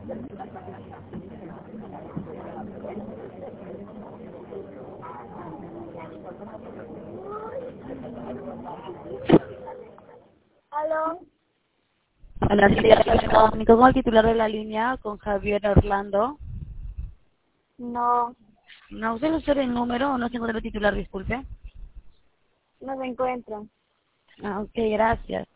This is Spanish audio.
¿Aló? Hola, sí, me comunico con el titular de la línea, con Javier Orlando. No, ¿No usted usted el número o no se encuentra el titular, disculpe? no se encuentra. Ah, ok, gracias.